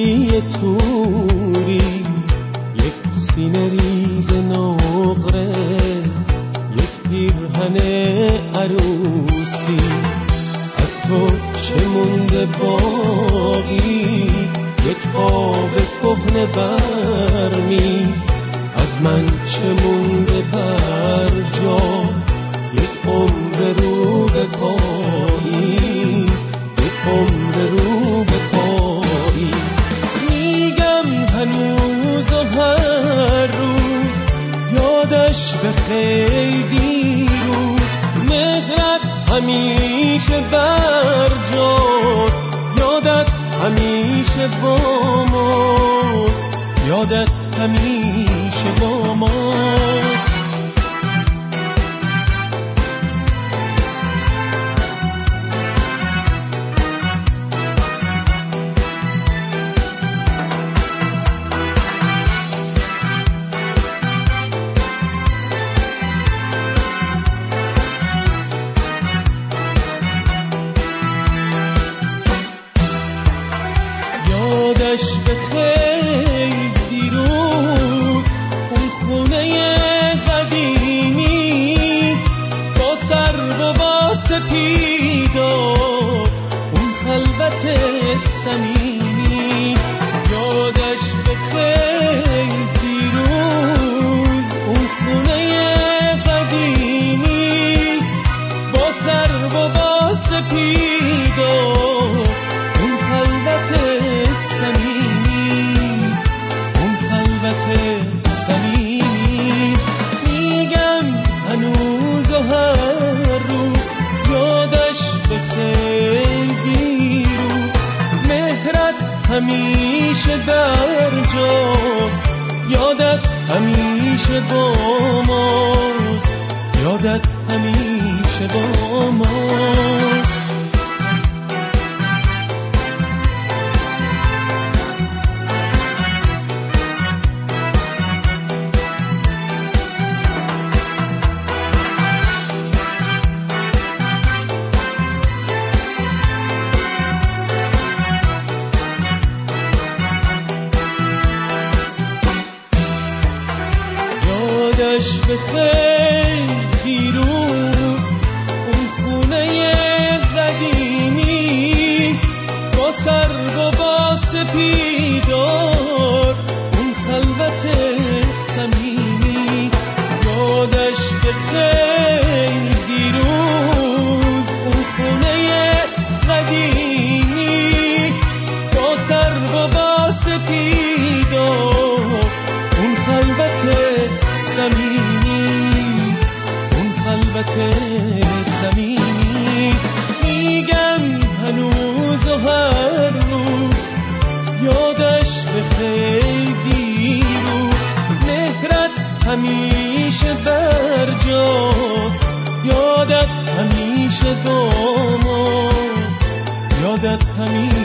گلی توری، یک سینه ریز نقره، یک پیرهن عروسی. از تو چه مونده باقی؟ یک آب کهنه برمیز. از من چه مونده بر جا؟ یک عمر رو به پاییز، یک عمر رو به پاییز. میگم هنوز و هر روز یادش به خیر دیروز. مهرت همیشه بر جاست، یادت همیشه با ماست، یادت همیشه با ماست. یادش به خیر دیروز، اون خونه قدیمی با سرو و با سپیدار، اون خلوت صمیمی. یادش به خیر دیروز، اون خونه قدیمی با سرو و با سپیدار، اون خلوت صمیمی، اون خلوت صمیمی. میگم هنوز و هر روز یادش به خیر دیروز. مهرت همیشه بر جاست، یادت همیشه با ماست، یادت همیشه با ماست. یادش به خیر دیروز، اون خونه قدیمی با سرو و با سپیدار، اون خلوت صمیمی. یادش به خیر دیروز، اون خونه قدیمی با سرو و با سپیدار، اون خلوت صمیمی، اون خلوت صمیمی. میگم هنوز و هر روز یادش به خیر دیروز. مهرت همیشه بر جاست، یادت همیشه با ماست، یادت همیشه